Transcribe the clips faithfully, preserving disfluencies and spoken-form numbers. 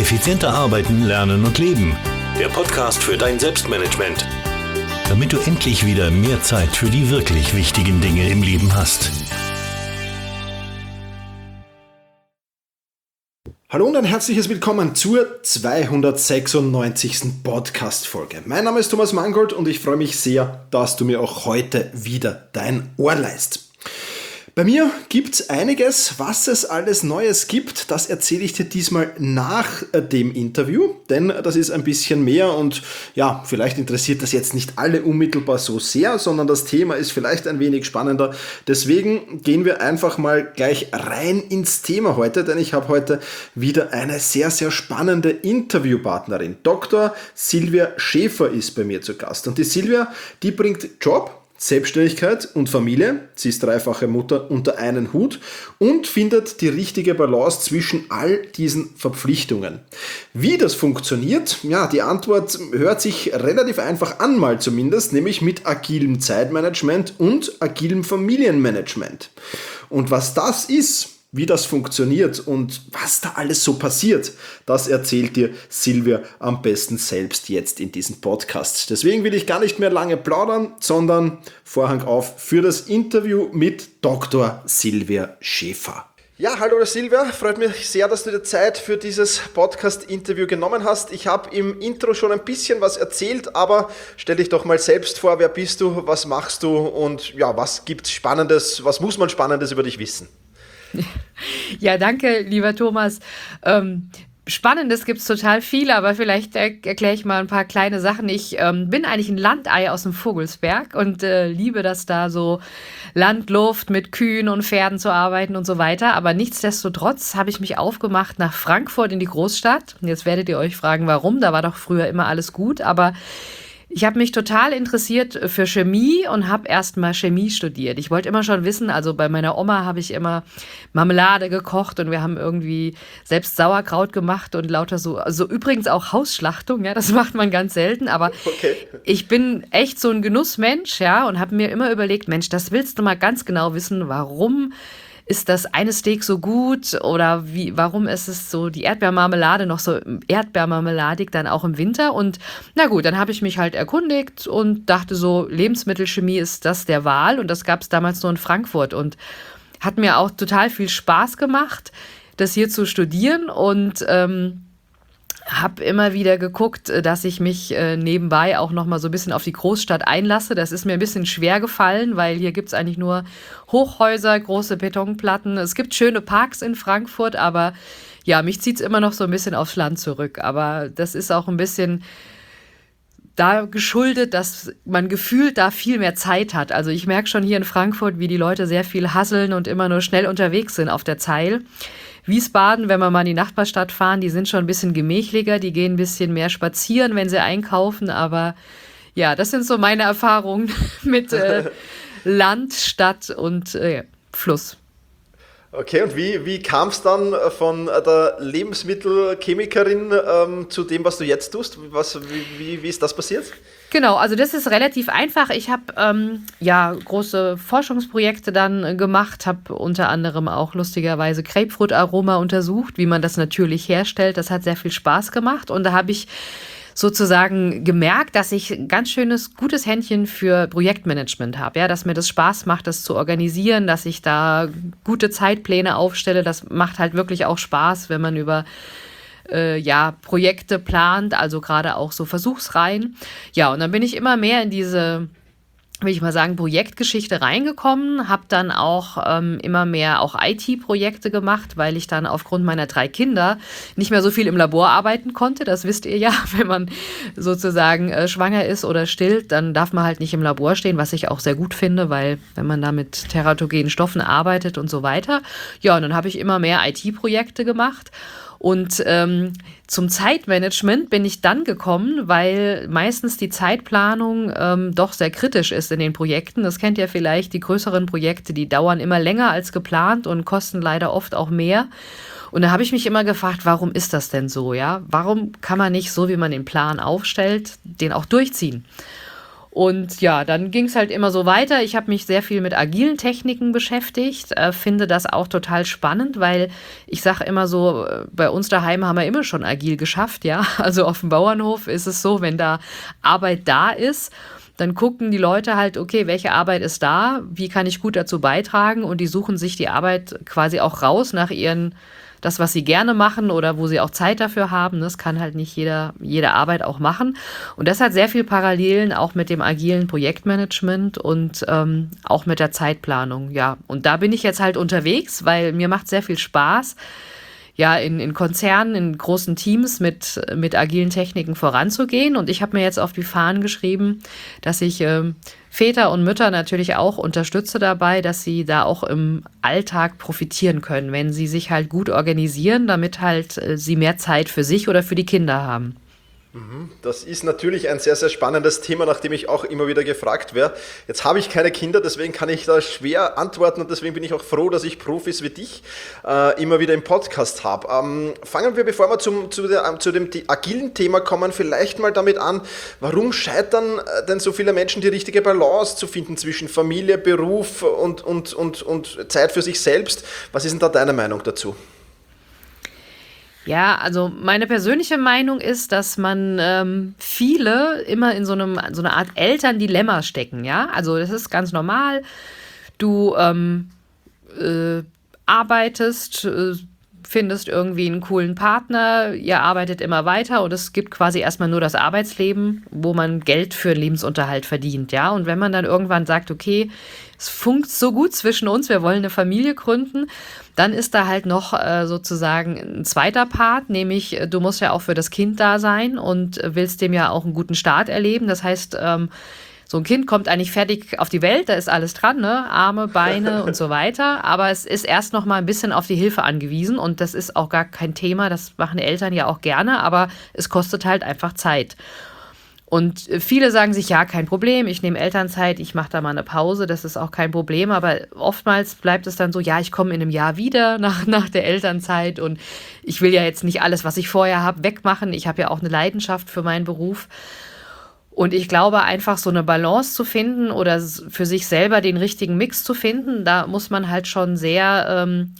Effizienter arbeiten, lernen und leben. Der Podcast für dein Selbstmanagement. Damit du endlich wieder mehr Zeit für die wirklich wichtigen Dinge im Leben hast. Hallo und ein herzliches Willkommen zur zweihundertsechsundneunzigsten Podcast-Folge. Mein Name ist Thomas Mangold und ich freue mich sehr, dass du mir auch heute wieder dein Ohr leihst. Bei mir gibt's einiges, was es alles Neues gibt. Das erzähle ich dir diesmal nach dem Interview, denn das ist ein bisschen mehr und ja, vielleicht interessiert das jetzt nicht alle unmittelbar so sehr, sondern das Thema ist vielleicht ein wenig spannender. Deswegen gehen wir einfach mal gleich rein ins Thema heute, denn ich habe heute wieder eine sehr, sehr spannende Interviewpartnerin. Doktor Silvia Schäfer ist bei mir zu Gast und die Silvia, die bringt Job, Selbstständigkeit und Familie, sie ist dreifache Mutter, unter einen Hut und findet die richtige Balance zwischen all diesen Verpflichtungen. Wie das funktioniert? Ja, die Antwort hört sich relativ einfach an, mal zumindest, nämlich mit agilem Zeitmanagement und agilem Familienmanagement. Und was das ist, wie das funktioniert und was da alles so passiert, das erzählt dir Silvia am besten selbst jetzt in diesem Podcast. Deswegen will ich gar nicht mehr lange plaudern, sondern Vorhang auf für das Interview mit Doktor Silvia Schäfer. Ja, hallo Silvia, freut mich sehr, dass du dir Zeit für dieses Podcast-Interview genommen hast. Ich habe im Intro schon ein bisschen was erzählt, aber stell dich doch mal selbst vor, wer bist du, was machst du und ja, was gibt's Spannendes, was muss man Spannendes über dich wissen? Ja, danke, lieber Thomas. Ähm, Spannendes gibt es total viel, aber vielleicht er- erkläre ich mal ein paar kleine Sachen. Ich ähm, bin eigentlich ein Landei aus dem Vogelsberg und äh, liebe das da so Landluft mit Kühen und Pferden zu arbeiten und so weiter. Aber nichtsdestotrotz habe ich mich aufgemacht nach Frankfurt in die Großstadt. Jetzt werdet ihr euch fragen, warum? Da war doch früher immer alles gut, aber ich habe mich total interessiert für Chemie und habe erst mal Chemie studiert. Ich wollte immer schon wissen, also bei meiner Oma habe ich immer Marmelade gekocht und wir haben irgendwie selbst Sauerkraut gemacht und lauter so, also übrigens auch Hausschlachtung, ja, das macht man ganz selten, aber Okay. ich bin echt so ein Genussmensch, ja, und habe mir immer überlegt, Mensch, das willst du mal ganz genau wissen, warum ist das eine Steak so gut oder wie, warum ist es so die Erdbeermarmelade noch so erdbeermarmeladig dann auch im Winter? Und na gut, dann habe ich mich halt erkundigt und dachte so, Lebensmittelchemie ist das der Wahl und das gab es damals nur in Frankfurt und hat mir auch total viel Spaß gemacht, das hier zu studieren und ähm, habe immer wieder geguckt, dass ich mich äh, nebenbei auch noch mal so ein bisschen auf die Großstadt einlasse. Das ist mir ein bisschen schwer gefallen, weil hier gibt es eigentlich nur Hochhäuser, große Betonplatten. Es gibt schöne Parks in Frankfurt, aber ja, mich zieht es immer noch so ein bisschen aufs Land zurück. Aber das ist auch ein bisschen da geschuldet, dass man gefühlt da viel mehr Zeit hat. Also ich merke schon hier in Frankfurt, wie die Leute sehr viel hasseln und immer nur schnell unterwegs sind auf der Zeil. Wiesbaden, wenn wir mal in die Nachbarstadt fahren, die sind schon ein bisschen gemächlicher, die gehen ein bisschen mehr spazieren, wenn sie einkaufen, aber ja, das sind so meine Erfahrungen mit äh, Land, Stadt und äh, Fluss. Okay, und wie, wie kam es dann von der Lebensmittelchemikerin ähm, zu dem, was du jetzt tust? Was, wie, wie, wie ist das passiert? Genau, also das ist relativ einfach. Ich habe ähm, ja große Forschungsprojekte dann äh, gemacht, habe unter anderem auch lustigerweise Grapefruit-Aroma untersucht, wie man das natürlich herstellt. Das hat sehr viel Spaß gemacht und da habe ich sozusagen gemerkt, dass ich ein ganz schönes, gutes Händchen für Projektmanagement habe, ja, dass mir das Spaß macht, das zu organisieren, dass ich da gute Zeitpläne aufstelle. Das macht halt wirklich auch Spaß, wenn man über äh, ja, Projekte plant, also gerade auch so Versuchsreihen. Ja, und dann bin ich immer mehr in diese, will ich mal sagen, Projektgeschichte reingekommen, habe dann auch ähm, immer mehr auch I T-Projekte gemacht, weil ich dann aufgrund meiner drei Kinder nicht mehr so viel im Labor arbeiten konnte. Das wisst ihr ja, wenn man sozusagen äh, schwanger ist oder stillt, dann darf man halt nicht im Labor stehen, was ich auch sehr gut finde, weil wenn man da mit teratogenen Stoffen arbeitet und so weiter. Ja, und dann habe ich immer mehr I T-Projekte gemacht. Und ähm, zum Zeitmanagement bin ich dann gekommen, weil meistens die Zeitplanung ähm, doch sehr kritisch ist in den Projekten. Das kennt ihr vielleicht, die größeren Projekte, die dauern immer länger als geplant und kosten leider oft auch mehr. Und da habe ich mich immer gefragt, warum ist das denn so? Ja? Warum kann man nicht so, wie man den Plan aufstellt, den auch durchziehen? Und ja, dann ging es halt immer so weiter. Ich habe mich sehr viel mit agilen Techniken beschäftigt, äh, finde das auch total spannend, weil ich sage immer so, äh, bei uns daheim haben wir immer schon agil geschafft, ja. Also auf dem Bauernhof ist es so, wenn da Arbeit da ist, dann gucken die Leute halt, okay, welche Arbeit ist da, wie kann ich gut dazu beitragen, und die suchen sich die Arbeit quasi auch raus nach ihren, das, was sie gerne machen oder wo sie auch Zeit dafür haben. Das kann halt nicht jeder, jede Arbeit auch machen. Und das hat sehr viel Parallelen auch mit dem agilen Projektmanagement und ähm, auch mit der Zeitplanung. Ja, und da bin ich jetzt halt unterwegs, weil mir macht sehr viel Spaß, ja, in, in Konzernen, in großen Teams mit, mit agilen Techniken voranzugehen. Und ich habe mir jetzt auf die Fahnen geschrieben, dass ich ähm, Väter und Mütter natürlich auch unterstütze dabei, dass sie da auch im Alltag profitieren können, wenn sie sich halt gut organisieren, damit halt äh, sie mehr Zeit für sich oder für die Kinder haben. Das ist natürlich ein sehr, sehr spannendes Thema, nach dem ich auch immer wieder gefragt werde. Jetzt habe ich keine Kinder, deswegen kann ich da schwer antworten, und deswegen bin ich auch froh, dass ich Profis wie dich äh, immer wieder im Podcast habe. Ähm, fangen wir, bevor wir zum, zu, der, zu dem agilen Thema kommen, vielleicht mal damit an, warum scheitern äh, denn so viele Menschen, die richtige Balance zu finden zwischen Familie, Beruf und, und, und, und Zeit für sich selbst? Was ist denn da deine Meinung dazu? Ja, also meine persönliche Meinung ist, dass man ähm, viele immer in so einem so eine Art Elterndilemma stecken, ja. Also das ist ganz normal. Du ähm, äh, arbeitest, äh, findest irgendwie einen coolen Partner, ihr arbeitet immer weiter und es gibt quasi erstmal nur das Arbeitsleben, wo man Geld für den Lebensunterhalt verdient, ja. Und wenn man dann irgendwann sagt, okay, es funkt so gut zwischen uns, wir wollen eine Familie gründen, dann ist da halt noch äh, sozusagen ein zweiter Part, nämlich du musst ja auch für das Kind da sein und willst dem ja auch einen guten Start erleben. Das heißt, ähm, so ein Kind kommt eigentlich fertig auf die Welt, da ist alles dran, ne? Arme, Beine und so weiter. Aber es ist erst noch mal ein bisschen auf die Hilfe angewiesen und das ist auch gar kein Thema, das machen Eltern ja auch gerne, aber es kostet halt einfach Zeit. Und viele sagen sich, ja, kein Problem, ich nehme Elternzeit, ich mache da mal eine Pause, das ist auch kein Problem. Aber oftmals bleibt es dann so, ja, ich komme in einem Jahr wieder nach, nach der Elternzeit und ich will ja jetzt nicht alles, was ich vorher habe, wegmachen. Ich habe ja auch eine Leidenschaft für meinen Beruf. Und ich glaube, einfach so eine Balance zu finden oder für sich selber den richtigen Mix zu finden, da muss man halt schon sehr ähm,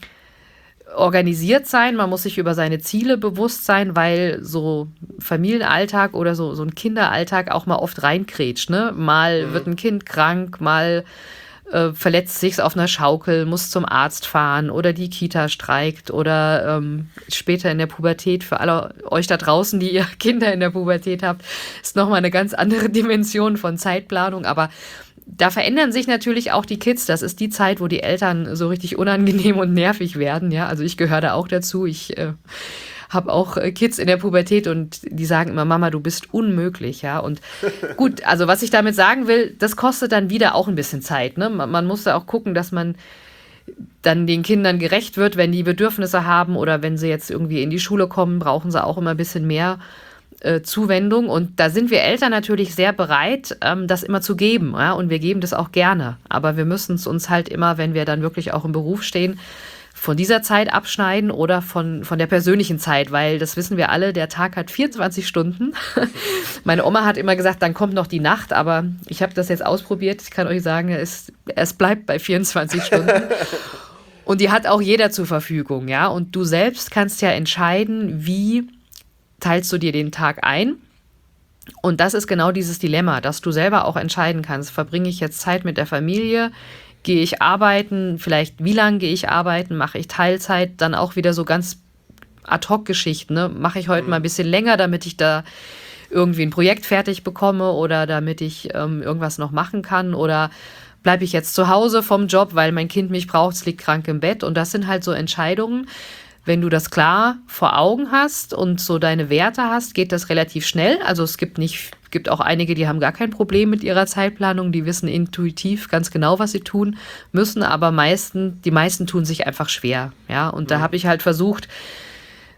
organisiert sein, man muss sich über seine Ziele bewusst sein, weil so Familienalltag oder so, so ein Kinderalltag auch mal oft reinkrätscht, ne? Mal mhm. wird ein Kind krank, mal äh, verletzt sich's auf einer Schaukel, muss zum Arzt fahren oder die Kita streikt oder ähm, später in der Pubertät, für alle euch da draußen, die ihr Kinder in der Pubertät habt, ist nochmal eine ganz andere Dimension von Zeitplanung, aber da verändern sich natürlich auch die Kids. Das ist die Zeit, wo die Eltern so richtig unangenehm und nervig werden. Ja, also ich gehöre da auch dazu. Ich äh, habe auch äh, Kids in der Pubertät und die sagen immer, Mama, du bist unmöglich. Ja, und gut, also was ich damit sagen will, das kostet dann wieder auch ein bisschen Zeit. Ne? Man, man muss da auch gucken, dass man dann den Kindern gerecht wird, wenn die Bedürfnisse haben oder wenn sie jetzt irgendwie in die Schule kommen, brauchen sie auch immer ein bisschen mehr Zuwendung, und da sind wir Eltern natürlich sehr bereit, das immer zu geben, ja? Und wir geben das auch gerne, aber wir müssen es uns halt immer, wenn wir dann wirklich auch im Beruf stehen, von dieser Zeit abschneiden oder von, von der persönlichen Zeit, weil das wissen wir alle, der Tag hat vierundzwanzig Stunden. Meine Oma hat immer gesagt, dann kommt noch die Nacht, aber ich habe das jetzt ausprobiert, ich kann euch sagen, es, es bleibt bei vierundzwanzig Stunden. Und die hat auch jeder zur Verfügung, ja, und du selbst kannst ja entscheiden, wie teilst du dir den Tag ein? Und das ist genau dieses Dilemma, dass du selber auch entscheiden kannst, verbringe ich jetzt Zeit mit der Familie, gehe ich arbeiten, vielleicht wie lange gehe ich arbeiten, mache ich Teilzeit, dann auch wieder so ganz Ad-hoc-Geschichten, ne? Mache ich heute mal ein bisschen länger, damit ich da irgendwie ein Projekt fertig bekomme oder damit ich ähm, irgendwas noch machen kann, oder bleibe ich jetzt zu Hause vom Job, weil mein Kind mich braucht, es liegt krank im Bett, und das sind halt so Entscheidungen. Wenn du das klar vor Augen hast und so deine Werte hast, geht das relativ schnell. Also es gibt nicht, gibt auch einige, die haben gar kein Problem mit ihrer Zeitplanung, die wissen intuitiv ganz genau, was sie tun müssen, aber meisten, die meisten tun sich einfach schwer. Ja? Und da habe ich halt versucht,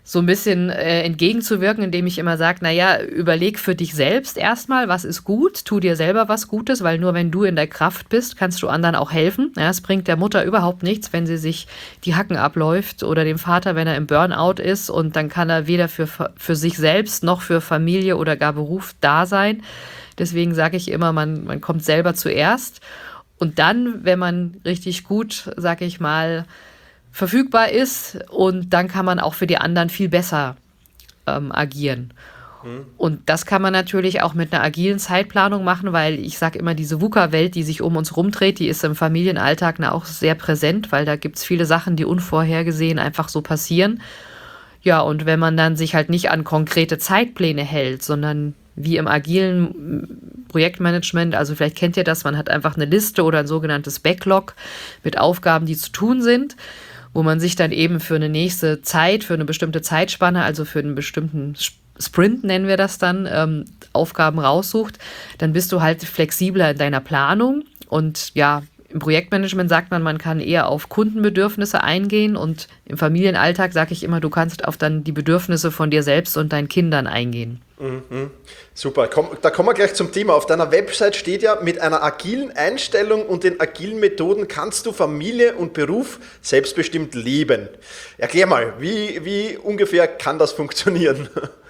so ein bisschen äh, entgegenzuwirken, indem ich immer sage, naja, überleg für dich selbst erstmal, was ist gut, tu dir selber was Gutes, weil nur wenn du in der Kraft bist, kannst du anderen auch helfen. Ja, es bringt der Mutter überhaupt nichts, wenn sie sich die Hacken abläuft oder dem Vater, wenn er im Burnout ist, und dann kann er weder für, für sich selbst noch für Familie oder gar Beruf da sein. Deswegen sage ich immer, man, man kommt selber zuerst, und dann, wenn man richtig gut, sage ich mal, verfügbar ist, und dann kann man auch für die anderen viel besser ähm, agieren. Mhm. Und das kann man natürlich auch mit einer agilen Zeitplanung machen, weil ich sage immer, diese VUCA-Welt, die sich um uns rumdreht, die ist im Familienalltag auch sehr präsent, weil da gibt es viele Sachen, die unvorhergesehen einfach so passieren. Ja, und wenn man dann sich halt nicht an konkrete Zeitpläne hält, sondern wie im agilen Projektmanagement, also vielleicht kennt ihr das, man hat einfach eine Liste oder ein sogenanntes Backlog mit Aufgaben, die zu tun sind, wo man sich dann eben für eine nächste Zeit, für eine bestimmte Zeitspanne, also für einen bestimmten Sprint, nennen wir das dann, ähm, Aufgaben raussucht, dann bist du halt flexibler in deiner Planung. Und ja, im Projektmanagement sagt man, man kann eher auf Kundenbedürfnisse eingehen, und im Familienalltag sage ich immer, du kannst auf dann die Bedürfnisse von dir selbst und deinen Kindern eingehen. Mhm. Super, Komm, da kommen wir gleich zum Thema. Auf deiner Website steht ja, mit einer agilen Einstellung und den agilen Methoden kannst du Familie und Beruf selbstbestimmt leben. Erklär mal, wie, wie ungefähr kann das funktionieren?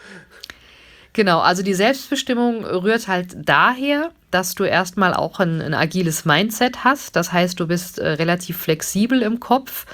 Genau, also die Selbstbestimmung rührt halt daher, dass du erstmal auch ein, ein agiles Mindset hast. Das heißt, du bist äh, relativ flexibel im Kopf,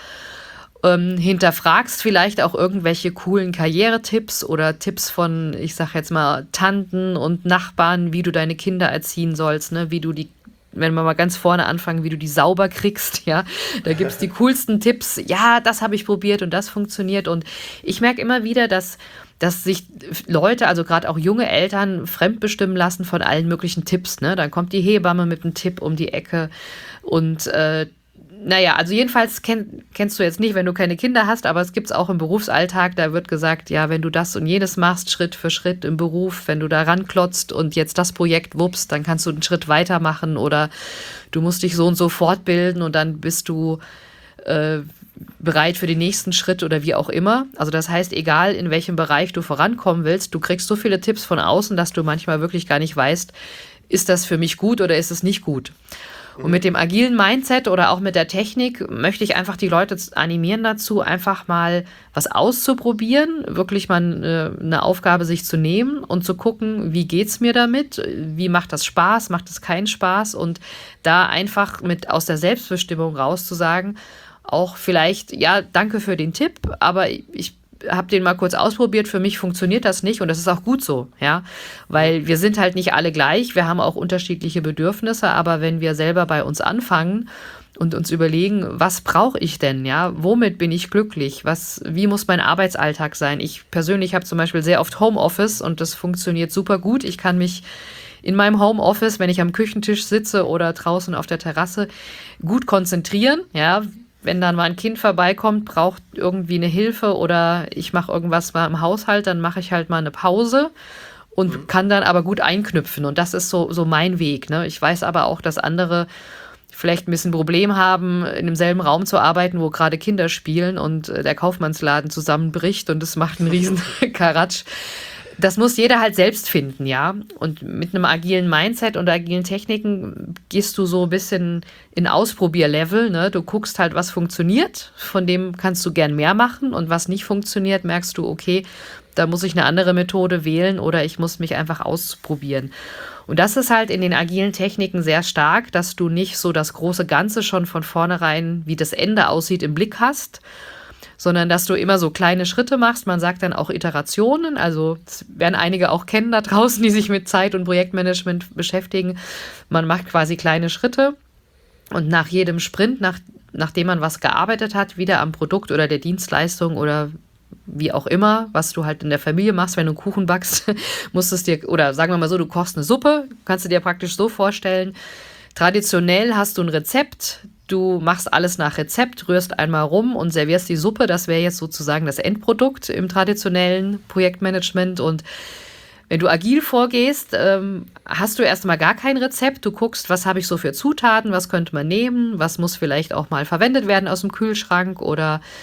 ähm, hinterfragst vielleicht auch irgendwelche coolen Karrieretipps oder Tipps von, ich sag jetzt mal, Tanten und Nachbarn, wie du deine Kinder erziehen sollst, ne? Wie du die, wenn wir mal ganz vorne anfangen, wie du die sauber kriegst, ja, da gibt's die coolsten Tipps. Ja, das habe ich probiert und das funktioniert. Und ich merke immer wieder, dass dass sich Leute, also gerade auch junge Eltern, fremdbestimmen lassen von allen möglichen Tipps. Ne? Dann kommt die Hebamme mit einem Tipp um die Ecke. Und äh, naja, also jedenfalls kenn, kennst du jetzt nicht, wenn du keine Kinder hast, aber es gibt es auch im Berufsalltag, da wird gesagt, ja, wenn du das und jenes machst, Schritt für Schritt im Beruf, wenn du da ranklotzt und jetzt das Projekt wuppst, dann kannst du einen Schritt weitermachen, oder du musst dich so und so fortbilden und dann bist du äh, bereit für den nächsten Schritt oder wie auch immer. Also das heißt, egal in welchem Bereich du vorankommen willst, du kriegst so viele Tipps von außen, dass du manchmal wirklich gar nicht weißt, ist das für mich gut oder ist es nicht gut. Und mit dem agilen Mindset oder auch mit der Technik möchte ich einfach die Leute animieren dazu, einfach mal was auszuprobieren, wirklich mal eine, eine Aufgabe sich zu nehmen und zu gucken, wie geht's mir damit, wie macht das Spaß, macht es keinen Spaß, und da einfach mit aus der Selbstbestimmung raus zu sagen, auch vielleicht, ja, danke für den Tipp, aber ich habe den mal kurz ausprobiert, für mich funktioniert das nicht, und das ist auch gut so, ja, weil wir sind halt nicht alle gleich, wir haben auch unterschiedliche Bedürfnisse, aber wenn wir selber bei uns anfangen und uns überlegen, was brauche ich denn, ja, womit bin ich glücklich, was, wie muss mein Arbeitsalltag sein? Ich persönlich habe zum Beispiel sehr oft Homeoffice und das funktioniert super gut. Ich kann mich in meinem Homeoffice, wenn ich am Küchentisch sitze oder draußen auf der Terrasse, gut konzentrieren, ja. Wenn dann mal ein Kind vorbeikommt, braucht irgendwie eine Hilfe oder ich mache irgendwas mal im Haushalt, dann mache ich halt mal eine Pause und mhm. kann dann aber gut einknüpfen. Und das ist so, so mein Weg, ne? Ich weiß aber auch, dass andere vielleicht ein bisschen Problem haben, in demselben Raum zu arbeiten, wo gerade Kinder spielen und der Kaufmannsladen zusammenbricht und es macht einen riesen Karatsch. Das muss jeder halt selbst finden, ja. Und mit einem agilen Mindset und agilen Techniken gehst du so ein bisschen in Ausprobierlevel, ne? Du guckst halt, was funktioniert, von dem kannst du gern mehr machen, und was nicht funktioniert, merkst du, okay, da muss ich eine andere Methode wählen oder ich muss mich einfach ausprobieren. Und das ist halt in den agilen Techniken sehr stark, dass du nicht so das große Ganze schon von vornherein, wie das Ende aussieht, im Blick hast, sondern dass du immer so kleine Schritte machst. Man sagt dann auch Iterationen, also das werden einige auch kennen da draußen, die sich mit Zeit- und Projektmanagement beschäftigen. Man macht quasi kleine Schritte und nach jedem Sprint, nach, nachdem man was gearbeitet hat, wieder am Produkt oder der Dienstleistung oder wie auch immer, was du halt in der Familie machst, wenn du einen Kuchen backst, musst es dir, oder sagen wir mal so, du kochst eine Suppe, kannst du dir praktisch so vorstellen, traditionell hast du ein Rezept, du machst alles nach Rezept, rührst einmal rum und servierst die Suppe. Das wäre jetzt sozusagen das Endprodukt im traditionellen Projektmanagement. Und wenn du agil vorgehst, ähm, hast du erstmal gar kein Rezept. Du guckst, was habe ich so für Zutaten, was könnte man nehmen, was muss vielleicht auch mal verwendet werden aus dem Kühlschrank oder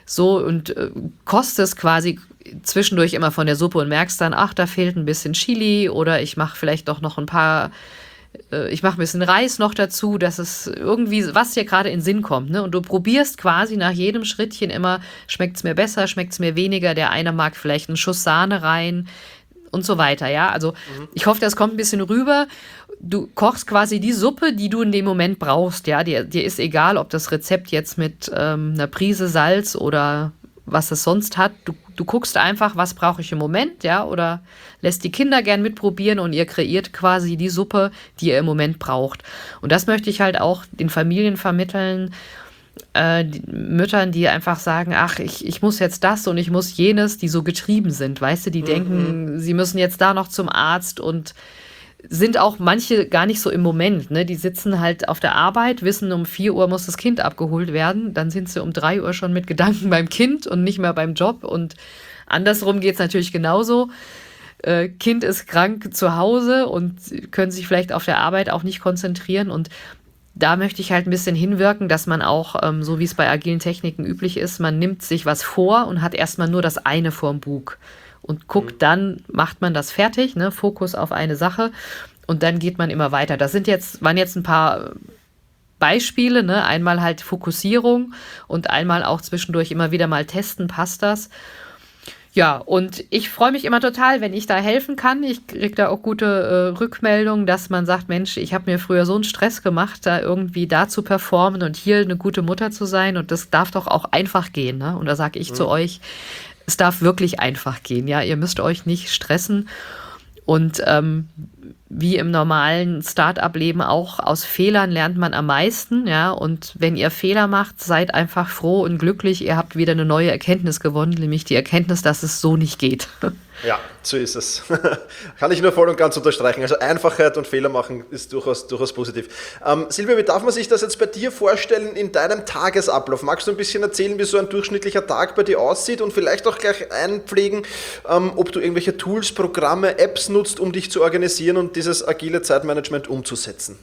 So, und äh, kostest quasi zwischendurch immer von der Suppe und merkst dann, ach, da fehlt ein bisschen Chili oder ich mache vielleicht doch noch ein paar, äh, ich mache ein bisschen Reis noch dazu, dass es irgendwie, was dir gerade in den Sinn kommt. Ne? Und du probierst quasi nach jedem Schrittchen immer, schmeckt es mir besser, schmeckt es mir weniger, der eine mag vielleicht einen Schuss Sahne rein und so weiter. Ja, also mhm. ich hoffe, das kommt ein bisschen rüber. Du kochst quasi die Suppe, die du in dem Moment brauchst. Ja, dir, dir ist egal, ob das Rezept jetzt mit ähm, einer Prise Salz oder was es sonst hat. Du, du guckst einfach, was brauche ich im Moment, ja, oder lässt die Kinder gern mitprobieren und ihr kreiert quasi die Suppe, die ihr im Moment braucht. Und das möchte ich halt auch den Familien vermitteln, äh, die Müttern, die einfach sagen, ach, ich, ich muss jetzt das und ich muss jenes, die so getrieben sind, weißt du, die mhm. denken, sie müssen jetzt da noch zum Arzt und sind auch manche gar nicht so im Moment, ne? Die sitzen halt auf der Arbeit, wissen, um vier Uhr muss das Kind abgeholt werden, dann sind sie um drei Uhr schon mit Gedanken beim Kind und nicht mehr beim Job und andersrum geht es natürlich genauso. Äh, Kind ist krank zu Hause und können sich vielleicht auf der Arbeit auch nicht konzentrieren und da möchte ich halt ein bisschen hinwirken, dass man auch, ähm, so wie es bei agilen Techniken üblich ist, man nimmt sich was vor und hat erstmal nur das eine vorm Bug. Und guckt, mhm. dann macht man das fertig, ne? Fokus auf eine Sache und dann geht man immer weiter. Das sind jetzt, waren jetzt ein paar Beispiele, ne? Einmal halt Fokussierung und einmal auch zwischendurch immer wieder mal testen, passt das? Ja, und ich freue mich immer total, wenn ich da helfen kann. Ich kriege da auch gute äh, Rückmeldungen, dass man sagt, Mensch, ich habe mir früher so einen Stress gemacht, da irgendwie da zu performen und hier eine gute Mutter zu sein und das darf doch auch einfach gehen, ne? Und da sage ich mhm. zu euch, es darf wirklich einfach gehen, ja. Ihr müsst euch nicht stressen. Und ähm, wie im normalen Start-up-Leben auch, aus Fehlern lernt man am meisten, ja. Und wenn ihr Fehler macht, seid einfach froh und glücklich. Ihr habt wieder eine neue Erkenntnis gewonnen, nämlich die Erkenntnis, dass es so nicht geht. Ja, so ist es. Kann ich nur voll und ganz unterstreichen. Also Einfachheit und Fehler machen ist durchaus, durchaus positiv. Ähm, Silvia, wie darf man sich das jetzt bei dir vorstellen in deinem Tagesablauf? Magst du ein bisschen erzählen, wie so ein durchschnittlicher Tag bei dir aussieht und vielleicht auch gleich einpflegen, ähm, ob du irgendwelche Tools, Programme, Apps nutzt, um dich zu organisieren und dieses agile Zeitmanagement umzusetzen?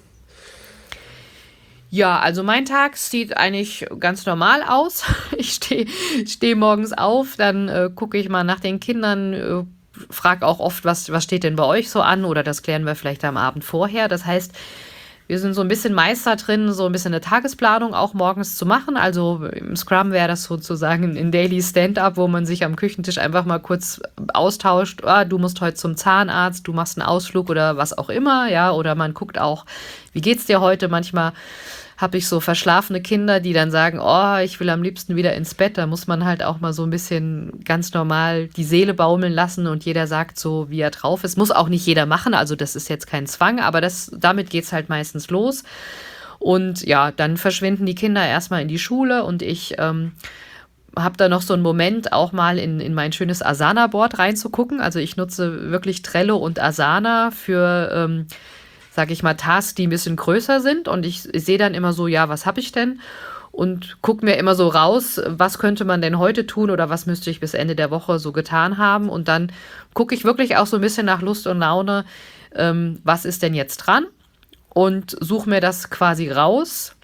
Ja, also mein Tag sieht eigentlich ganz normal aus. Ich stehe steh morgens auf, dann äh, gucke ich mal nach den Kindern, äh, frage auch oft, was, was steht denn bei euch so an oder das klären wir vielleicht am Abend vorher. Das heißt, wir sind so ein bisschen Meister drin, so ein bisschen eine Tagesplanung auch morgens zu machen. Also im Scrum wäre das sozusagen ein Daily Stand-up, wo man sich am Küchentisch einfach mal kurz austauscht. Ah, du musst heute zum Zahnarzt, du machst einen Ausflug oder was auch immer, ja. Oder man guckt auch, wie geht's dir heute? Manchmal habe ich so verschlafene Kinder, die dann sagen, oh, ich will am liebsten wieder ins Bett. Da muss man halt auch mal so ein bisschen ganz normal die Seele baumeln lassen und jeder sagt so, wie er drauf ist. Muss auch nicht jeder machen, also das ist jetzt kein Zwang, aber das, damit geht es halt meistens los. Und ja, dann verschwinden die Kinder erstmal in die Schule und ich ähm, habe da noch so einen Moment, auch mal in, in mein schönes Asana-Board reinzugucken. Also ich nutze wirklich Trello und Asana für ähm, sage ich mal, Tasks, die ein bisschen größer sind und ich, ich sehe dann immer so, ja, was habe ich denn? Und gucke mir immer so raus, was könnte man denn heute tun oder was müsste ich bis Ende der Woche so getan haben und dann gucke ich wirklich auch so ein bisschen nach Lust und Laune, ähm, was ist denn jetzt dran und suche mir das quasi raus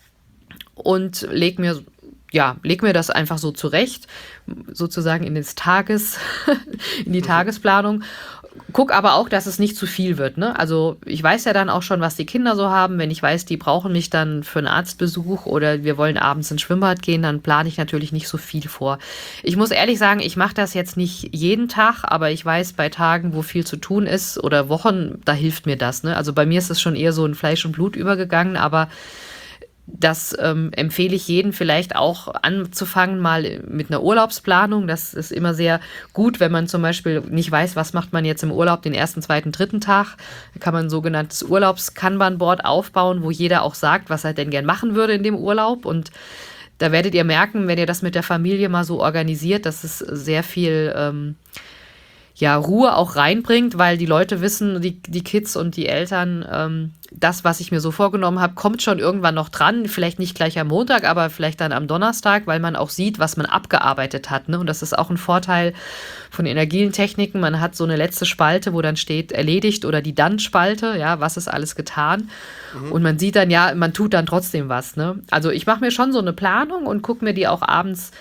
und leg mir ja, leg mir das einfach so zurecht, sozusagen in des Tages, in die Tagesplanung. Guck aber auch, dass es nicht zu viel wird, ne? Also ich weiß ja dann auch schon, was die Kinder so haben. Wenn ich weiß, die brauchen mich dann für einen Arztbesuch oder wir wollen abends ins Schwimmbad gehen, dann plane ich natürlich nicht so viel vor. Ich muss ehrlich sagen, ich mache das jetzt nicht jeden Tag, aber ich weiß, bei Tagen, wo viel zu tun ist oder Wochen, da hilft mir das, ne? Also bei mir ist es schon eher so in Fleisch und Blut übergegangen, aber das ähm, empfehle ich jedem vielleicht auch anzufangen, mal mit einer Urlaubsplanung. Das ist immer sehr gut, wenn man zum Beispiel nicht weiß, was macht man jetzt im Urlaub den ersten, zweiten, dritten Tag. Da kann man ein sogenanntes Urlaubs-Kanban-Board aufbauen, wo jeder auch sagt, was er denn gern machen würde in dem Urlaub. Und da werdet ihr merken, wenn ihr das mit der Familie mal so organisiert, dass es sehr viel ähm, ja, Ruhe auch reinbringt, weil die Leute wissen, die, die Kids und die Eltern, ähm, das, was ich mir so vorgenommen habe, kommt schon irgendwann noch dran. Vielleicht nicht gleich am Montag, aber vielleicht dann am Donnerstag, weil man auch sieht, was man abgearbeitet hat, ne? Und das ist auch ein Vorteil von den agilen Techniken. Man hat so eine letzte Spalte, wo dann steht erledigt oder die Dann-Spalte, ja, was ist alles getan. Mhm. Und man sieht dann, ja, man tut dann trotzdem was, ne? Also ich mache mir schon so eine Planung und gucke mir die auch abends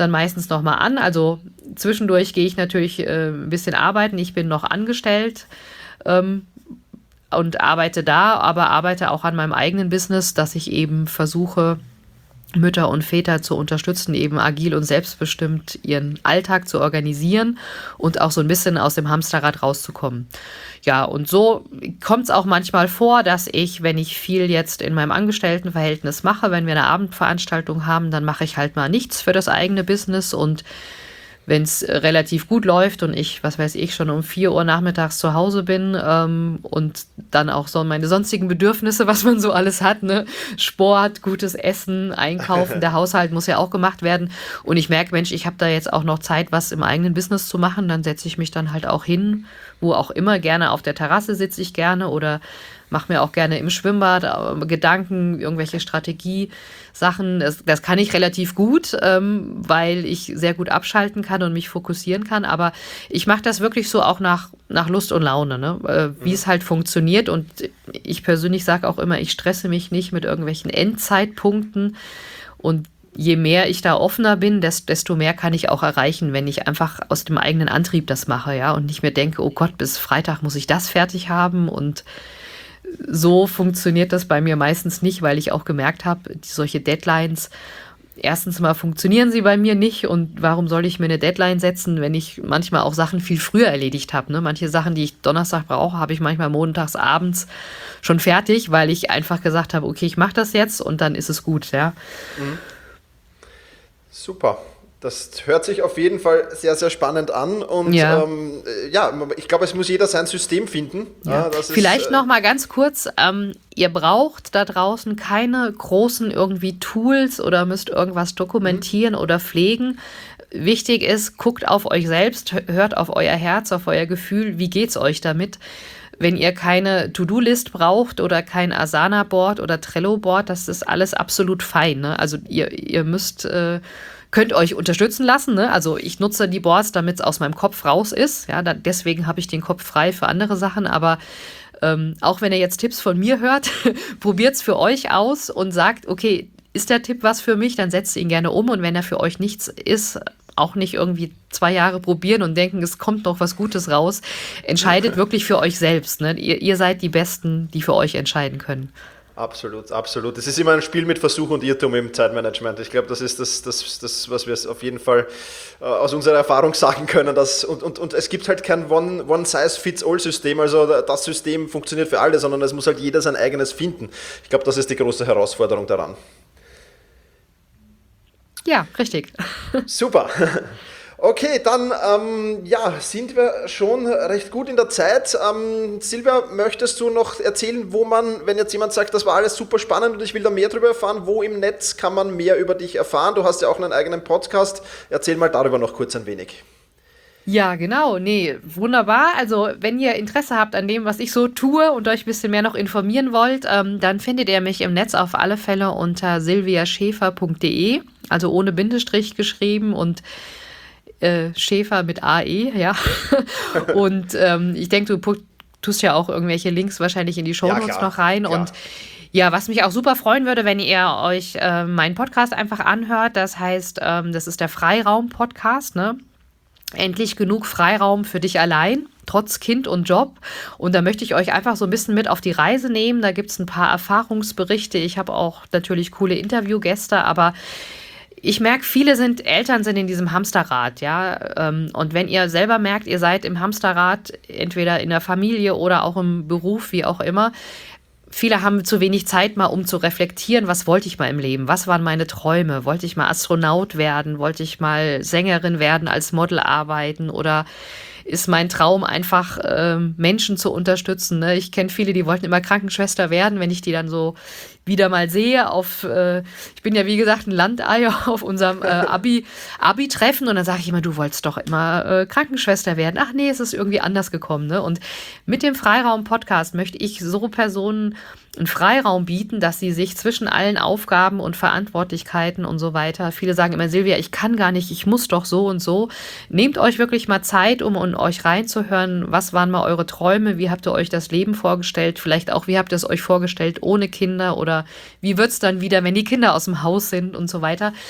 dann meistens nochmal an. Also zwischendurch gehe ich natürlich äh, ein bisschen arbeiten. Ich bin noch angestellt ähm, und arbeite da, aber arbeite auch an meinem eigenen Business, dass ich eben versuche, Mütter und Väter zu unterstützen, eben agil und selbstbestimmt ihren Alltag zu organisieren und auch so ein bisschen aus dem Hamsterrad rauszukommen. Ja, und so kommt es auch manchmal vor, dass ich, wenn ich viel jetzt in meinem Angestelltenverhältnis mache, wenn wir eine Abendveranstaltung haben, dann mache ich halt mal nichts für das eigene Business, und wenn es relativ gut läuft und ich, was weiß ich, schon um vier Uhr nachmittags zu Hause bin ähm, und dann auch so meine sonstigen Bedürfnisse, was man so alles hat, ne? Sport, gutes Essen, Einkaufen, der Haushalt muss ja auch gemacht werden. Und ich merke, Mensch, ich habe da jetzt auch noch Zeit, was im eigenen Business zu machen. Dann setze ich mich dann halt auch hin, wo auch immer, gerne auf der Terrasse sitze ich gerne oder mache mir auch gerne im Schwimmbad äh, Gedanken, irgendwelche Strategiesachen. Das, das kann ich relativ gut, ähm, weil ich sehr gut abschalten kann und mich fokussieren kann. Aber ich mache das wirklich so auch nach, nach Lust und Laune, ne? äh, wie mhm. es halt funktioniert. Und ich persönlich sage auch immer, ich stresse mich nicht mit irgendwelchen Endzeitpunkten. Und je mehr ich da offener bin, desto mehr kann ich auch erreichen, wenn ich einfach aus dem eigenen Antrieb das mache, ja, und nicht mehr denke, oh Gott, bis Freitag muss ich das fertig haben. Und so funktioniert das bei mir meistens nicht, weil ich auch gemerkt habe, solche Deadlines, erstens mal funktionieren sie bei mir nicht, und warum soll ich mir eine Deadline setzen, wenn ich manchmal auch Sachen viel früher erledigt habe, ne? Manche Sachen, die ich Donnerstag brauche, habe ich manchmal montags abends schon fertig, weil ich einfach gesagt habe, okay, ich mache das jetzt und dann ist es gut, ja. Mhm. Super. Das hört sich auf jeden Fall sehr, sehr spannend an, und ja, ähm, ja ich glaube, es muss jeder sein System finden. Ja. Ja, das Vielleicht ist, äh, noch mal ganz kurz, ähm, ihr braucht da draußen keine großen irgendwie Tools oder müsst irgendwas dokumentieren mhm. oder pflegen. Wichtig ist, guckt auf euch selbst, hört auf euer Herz, auf euer Gefühl, wie geht's euch damit? Wenn ihr keine To-Do-List braucht oder kein Asana-Board oder Trello-Board, das ist alles absolut fein, ne? Also ihr, ihr müsst... Äh, könnt euch unterstützen lassen, ne? Also ich nutze die Boards, damit es aus meinem Kopf raus ist. Ja, da, deswegen habe ich den Kopf frei für andere Sachen. Aber ähm, auch wenn ihr jetzt Tipps von mir hört, probiert es für euch aus und sagt, okay, ist der Tipp was für mich, dann setzt ihn gerne um. Und wenn er für euch nichts ist, auch nicht irgendwie zwei Jahre probieren und denken, es kommt noch was Gutes raus. Entscheidet wirklich für euch selbst, ne? Ihr, ihr seid die Besten, die für euch entscheiden können. Absolut, absolut. Es ist immer ein Spiel mit Versuch und Irrtum im Zeitmanagement. Ich glaube, das ist das, das, das was wir auf jeden Fall äh, aus unserer Erfahrung sagen können. Dass, und, und, und es gibt halt kein One, One-Size-Fits-All-System, also das System funktioniert für alle, sondern es muss halt jeder sein eigenes finden. Ich glaube, das ist die große Herausforderung daran. Ja, richtig. Super. Okay, dann ähm, ja, sind wir schon recht gut in der Zeit. Ähm, Silvia, möchtest du noch erzählen, wo man, wenn jetzt jemand sagt, das war alles super spannend und ich will da mehr darüber erfahren, wo im Netz kann man mehr über dich erfahren? Du hast ja auch einen eigenen Podcast. Erzähl mal darüber noch kurz ein wenig. Ja, genau. Nee, wunderbar. Also, wenn ihr Interesse habt an dem, was ich so tue und euch ein bisschen mehr noch informieren wollt, ähm, dann findet ihr mich im Netz auf alle Fälle unter silvia schäfer punkt de, also ohne Bindestrich geschrieben und Äh, Schäfer mit A E, ja. Und ähm, ich denke, du tust ja auch irgendwelche Links wahrscheinlich in die Shownotes ja, noch rein. Klar. Und ja, was mich auch super freuen würde, wenn ihr euch äh, meinen Podcast einfach anhört. Das heißt, ähm, das ist der Freiraum-Podcast, ne? Endlich genug Freiraum für dich allein, trotz Kind und Job. Und da möchte ich euch einfach so ein bisschen mit auf die Reise nehmen. Da gibt es ein paar Erfahrungsberichte. Ich habe auch natürlich coole Interviewgäste, aber ich merke, viele sind Eltern sind in diesem Hamsterrad, ja. Und wenn ihr selber merkt, ihr seid im Hamsterrad, entweder in der Familie oder auch im Beruf, wie auch immer, viele haben zu wenig Zeit mal, um zu reflektieren, was wollte ich mal im Leben, was waren meine Träume, wollte ich mal Astronaut werden, wollte ich mal Sängerin werden, als Model arbeiten, oder ist mein Traum einfach, äh, Menschen zu unterstützen, ne? Ich kenne viele, die wollten immer Krankenschwester werden, wenn ich die dann so wieder mal sehe auf, äh, ich bin ja wie gesagt ein Landei auf unserem äh, Abi, Abi-Treffen, und dann sage ich immer, du wolltest doch immer äh, Krankenschwester werden. Ach nee, es ist irgendwie anders gekommen, ne? Und mit dem Freiraum-Podcast möchte ich so Personen einen Freiraum bieten, dass sie sich zwischen allen Aufgaben und Verantwortlichkeiten und so weiter, viele sagen immer, Silvia, ich kann gar nicht, ich muss doch so und so. Nehmt euch wirklich mal Zeit, um in euch reinzuhören, was waren mal eure Träume, wie habt ihr euch das Leben vorgestellt, vielleicht auch, wie habt ihr es euch vorgestellt ohne Kinder, oder wie wird es dann wieder, wenn die Kinder aus dem Haus sind und so weiter.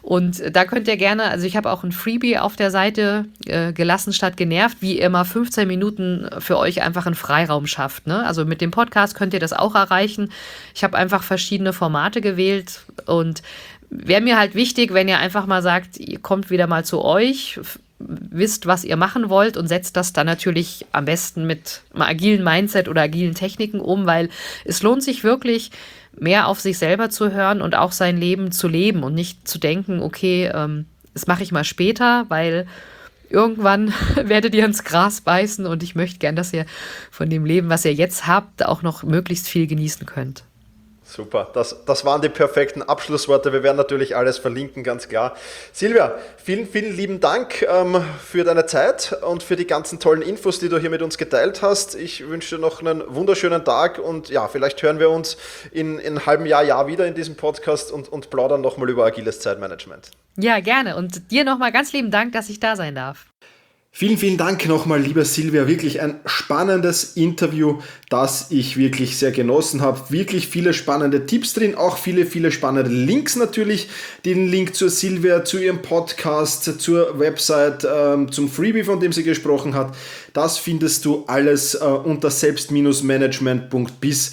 Und da könnt ihr gerne, also ich habe auch ein Freebie auf der Seite, äh, gelassen statt genervt, wie ihr mal fünfzehn Minuten für euch einfach einen Freiraum schafft. Ne? Also mit dem Podcast könnt ihr das auch erreichen. Ich habe einfach verschiedene Formate gewählt und wäre mir halt wichtig, wenn ihr einfach mal sagt, ihr kommt wieder mal zu euch, wisst, was ihr machen wollt und setzt das dann natürlich am besten mit einem agilen Mindset oder agilen Techniken um, weil es lohnt sich wirklich, mehr auf sich selber zu hören und auch sein Leben zu leben und nicht zu denken, okay, ähm, das mache ich mal später, weil irgendwann werdet ihr ins Gras beißen und ich möchte gern, dass ihr von dem Leben, was ihr jetzt habt, auch noch möglichst viel genießen könnt. Super, das, das waren die perfekten Abschlussworte. Wir werden natürlich alles verlinken, ganz klar. Silvia, vielen, vielen lieben Dank ähm, für deine Zeit und für die ganzen tollen Infos, die du hier mit uns geteilt hast. Ich wünsche dir noch einen wunderschönen Tag und ja, vielleicht hören wir uns in, in einem halben Jahr, Jahr wieder in diesem Podcast und, und plaudern nochmal über agiles Zeitmanagement. Ja, gerne. Und dir nochmal ganz lieben Dank, dass ich da sein darf. Vielen, vielen Dank nochmal, lieber Silvia. Wirklich ein spannendes Interview, das ich wirklich sehr genossen habe. Wirklich viele spannende Tipps drin, auch viele, viele spannende Links natürlich. Den Link zur Silvia, zu ihrem Podcast, zur Website, ähm, zum Freebie, von dem sie gesprochen hat. Das findest du alles äh, unter selbst-management punkt bis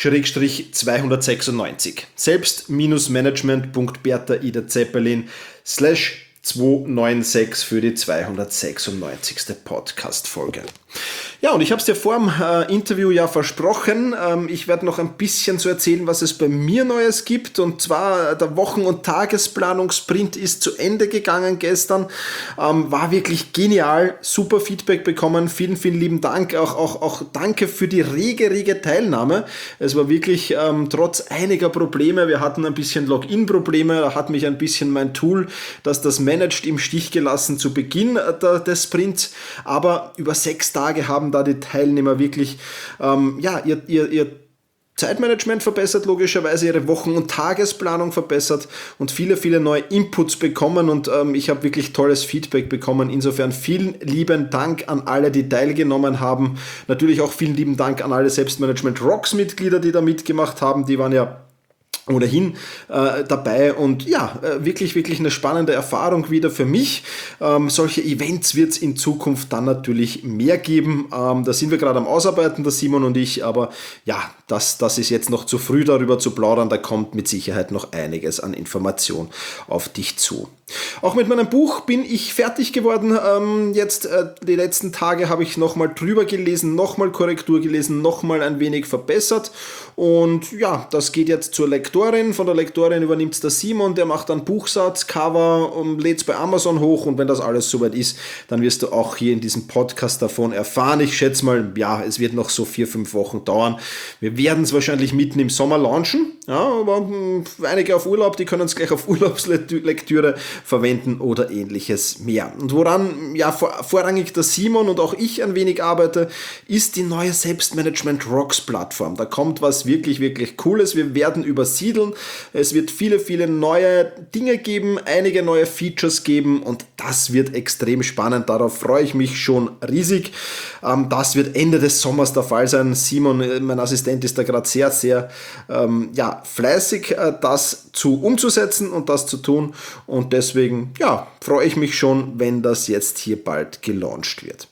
zweihundertsechsundneunzig. selbst-management punkt bertha ida zeppelin slash zweihundertsechsundneunzig für die zweihundertsechsundneunzigste Podcast-Folge. Ja, und ich habe es dir vor dem äh, Interview ja versprochen. Ähm, ich werde noch ein bisschen so erzählen, was es bei mir Neues gibt. Und zwar der Wochen- und Tagesplanungssprint ist zu Ende gegangen gestern. Ähm, war wirklich genial. Super Feedback bekommen. Vielen, vielen lieben Dank. Auch, auch, auch danke für die rege, rege Teilnahme. Es war wirklich ähm, trotz einiger Probleme. Wir hatten ein bisschen Login-Probleme. Da hat mich ein bisschen mein Tool, das das managt, im Stich gelassen zu Beginn der, des Sprints. Aber über sechs Tage haben da die Teilnehmer wirklich ähm, ja, ihr, ihr, ihr Zeitmanagement verbessert, logischerweise ihre Wochen- und Tagesplanung verbessert und viele, viele neue Inputs bekommen und ähm, ich habe wirklich tolles Feedback bekommen. Insofern vielen lieben Dank an alle, die teilgenommen haben. Natürlich auch vielen lieben Dank an alle Selbstmanagement Rocks Mitglieder, die da mitgemacht haben. Die waren ja ohnehin äh, dabei und ja, äh, wirklich, wirklich eine spannende Erfahrung wieder für mich. Ähm, solche Events wird es in Zukunft dann natürlich mehr geben. Ähm, da sind wir gerade am Ausarbeiten, der Simon und ich, aber ja, das, das ist jetzt noch zu früh darüber zu plaudern. Da kommt mit Sicherheit noch einiges an Information auf dich zu. Auch mit meinem Buch bin ich fertig geworden. Ähm, jetzt äh, die letzten Tage habe ich nochmal drüber gelesen, nochmal Korrektur gelesen, nochmal ein wenig verbessert und ja, das geht jetzt zur Lektorin. Von der Lektorin übernimmt es der Simon, der macht dann Buchsatz, Cover und lädt es bei Amazon hoch und wenn das alles soweit ist, dann wirst du auch hier in diesem Podcast davon erfahren. Ich schätze mal, ja, es wird noch so vier, fünf Wochen dauern. Wir werden es wahrscheinlich mitten im Sommer launchen, ja, aber mh, einige auf Urlaub, die können es gleich auf Urlaubslektüre verwenden oder ähnliches mehr. Und woran ja vor, vorrangig der Simon und auch ich ein wenig arbeite, ist die neue Selbstmanagement Rocks Plattform. Da kommt was wirklich, wirklich Cooles. Wir werden übersiedeln. Es wird viele, viele neue Dinge geben, einige neue Features geben und das wird extrem spannend. Darauf freue ich mich schon riesig. Ähm, das wird Ende des Sommers der Fall sein. Simon, mein Assistent, ist da gerade sehr, sehr ähm, ja, fleißig, äh, das zu umzusetzen und das zu tun und das Deswegen, ja, freue ich mich schon, wenn das jetzt hier bald gelauncht wird.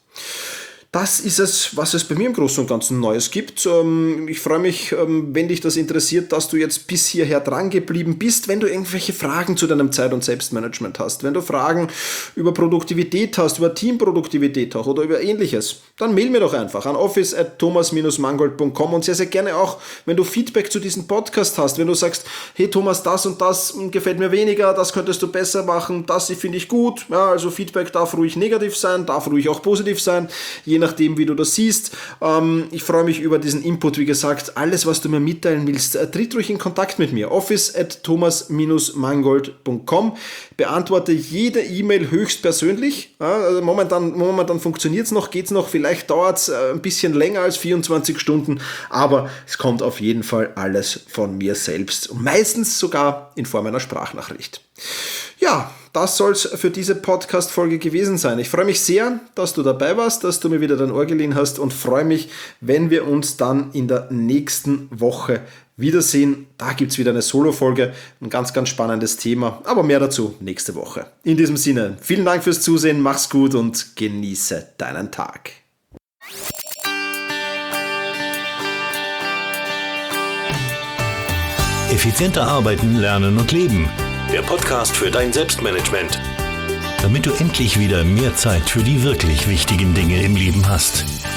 Das ist es, was es bei mir im Großen und Ganzen Neues gibt. Ich freue mich, wenn dich das interessiert, dass du jetzt bis hierher dran geblieben bist. Wenn du irgendwelche Fragen zu deinem Zeit- und Selbstmanagement hast, wenn du Fragen über Produktivität hast, über Teamproduktivität auch oder über Ähnliches, dann mail mir doch einfach an office at thomas dash mangold punkt com und sehr, sehr gerne auch, wenn du Feedback zu diesem Podcast hast, wenn du sagst, hey Thomas, das und das gefällt mir weniger, das könntest du besser machen, das finde ich gut. Ja, also Feedback darf ruhig negativ sein, darf ruhig auch positiv sein, je nach nachdem, wie du das siehst. Ähm, ich freue mich über diesen Input. Wie gesagt, alles, was du mir mitteilen willst, äh, tritt ruhig in Kontakt mit mir. office at thomas dash mangold punkt com. Beantworte jede E-Mail höchstpersönlich. Ja, also momentan momentan funktioniert es noch, geht es noch. Vielleicht dauert es äh, ein bisschen länger als vierundzwanzig Stunden, aber es kommt auf jeden Fall alles von mir selbst. Und meistens sogar in Form einer Sprachnachricht. Ja, das soll es für diese Podcast-Folge gewesen sein. Ich freue mich sehr, dass du dabei warst, dass du mir wieder dein Ohr geliehen hast und freue mich, wenn wir uns dann in der nächsten Woche wiedersehen. Da gibt es wieder eine Solo-Folge, ein ganz, ganz spannendes Thema, aber mehr dazu nächste Woche. In diesem Sinne, vielen Dank fürs Zusehen, mach's gut und genieße deinen Tag. Effizienter arbeiten, lernen und leben. Der Podcast für dein Selbstmanagement. Damit du endlich wieder mehr Zeit für die wirklich wichtigen Dinge im Leben hast.